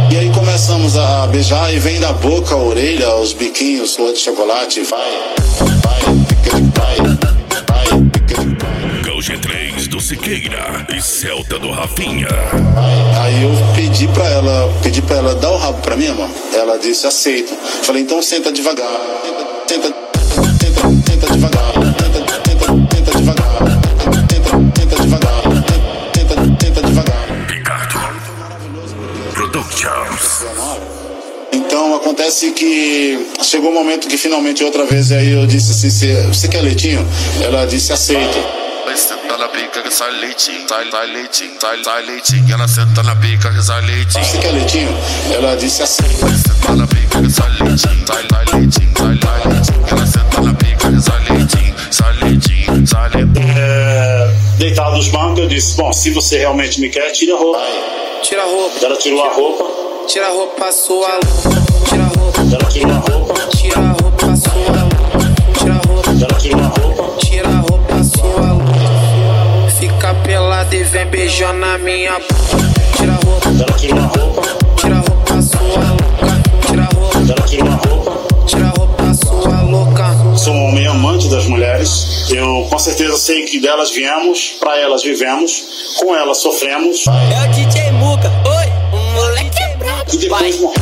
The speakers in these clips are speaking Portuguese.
E aí começamos a beijar e vem da boca, a orelha, os biquinhos, flor de chocolate. Vai, Gol G3 do Siqueira e Celta do Rafinha. Aí eu pedi pra ela dar o rabo pra mim, amor. Ela disse, aceito. Falei, então senta devagar. Senta devagar. Tenta devagar. Tenta devagar. Ricardo Productions. Então acontece que chegou um momento que finalmente outra vez aí eu disse assim, você quer leitinho? Ela disse, aceito. Senta na pica que sai leitinho, sai leitinho. Ela senta na pica que sai leitinho. Você quer leitinho? Ela disse, aceito. Senta na pica que sai leitinho, sai leitinho. Ela senta na pica que sai leitinho. Deitado nos bancos, eu disse, bom, se você realmente me quer, tira a roupa. Tira a roupa. Ela tirou a roupa. Tira a roupa sua. Tira a roupa. Ela tirou a roupa. Tira a roupa sua. Tira a roupa. Ela tirou a roupa. Tira a roupa sua. Fica pelada e vem beijando na minha boca. Tira a roupa. Ela tirou a roupa. Tira a roupa sua. Tira a roupa. Ela tirou a roupa. Tira a roupa sua louca. Sou um homem amante das mulheres. Eu com certeza sei que delas viemos, pra elas vivemos, com elas sofremos. É o DJ Muca, oi, o moleque é brabo. E depois morremos.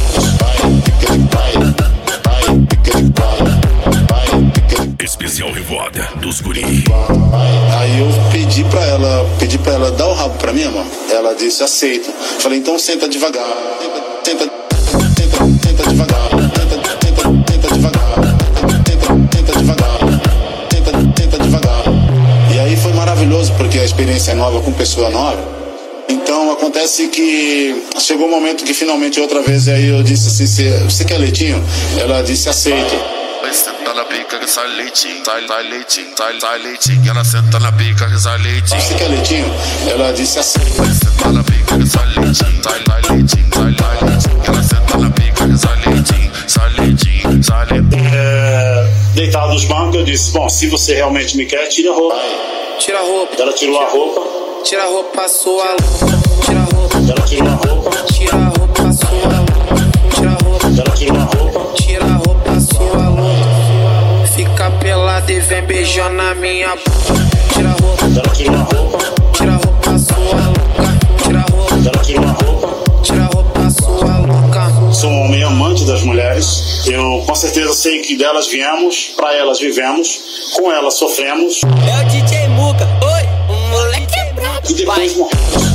Especial Revoada dos Guri. Aí eu pedi pra ela dar o rabo pra mim, amor. Ela disse, aceito. Falei, então senta devagar. Tenta devagar. Tenta devagar. E aí foi maravilhoso, porque a experiência é nova com pessoa nova. Então acontece que chegou um momento que finalmente outra vez aí eu disse assim, você quer leitinho? Ela disse, aceito. Senta na pica que sai leitinho, sai leitinho. Ela senta na pica que sai leitinho. Você quer leitinho? Ela disse, aceito. Senta na pica que sai leitinho, sai leitinho. Ela senta na pica que sai leitinho. Deitado nos bancos, eu disse, bom, se você realmente me quer, tira a roupa. Tira a roupa. Ela tirou a roupa. Tira a roupa sua. Tira a roupa. Ela tirou a roupa. Tira a roupa sua. Tira a roupa. Ela tirou a roupa. Tira a roupa sua louca. Fica pelada e vem beijando na minha boca. Tira a roupa. Ela tirou a roupa. Tira a roupa sua louca. Tira a roupa. Ela tirou a roupa. Tira a roupa sua louca. Sou um homem amante das mulheres. Eu com certeza sei que delas viemos, pra elas vivemos, com elas sofremos. É o DJ Muca, oi, o moleque é brabo. E depois morremos.